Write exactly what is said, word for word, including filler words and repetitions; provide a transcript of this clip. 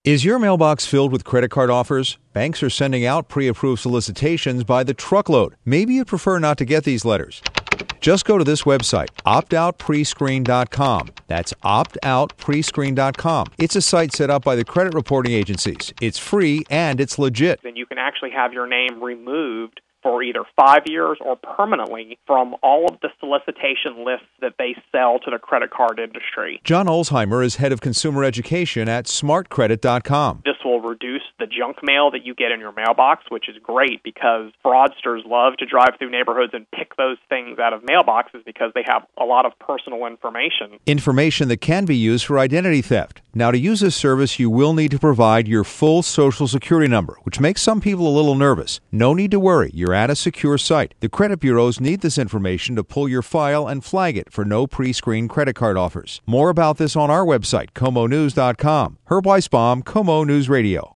Is your mailbox filled with credit card offers? Banks are sending out pre-approved solicitations by the truckload. Maybe you'd prefer not to get these letters. Just go to this website, opt out prescreen dot com. That's opt out prescreen dot com. It's a site set up by the credit reporting agencies. It's free and it's legit. Then you can actually have your name removed for either five years or permanently from all of the solicitation lists that they sell to the credit card industry. John Olsheimer is head of consumer education at smart credit dot com. This will reduce the junk mail that you get in your mailbox, which is great because fraudsters love to drive through neighborhoods and pick those things out of mailboxes because they have a lot of personal information. Information that can be used for identity theft. Now, to use this service, you will need to provide your full Social Security number, which makes some people a little nervous. No need to worry. You're at a secure site. The credit bureaus need this information to pull your file and flag it for no pre-screened credit card offers. More about this on our website, como news dot com. Herb Weisbaum, Como News Radio.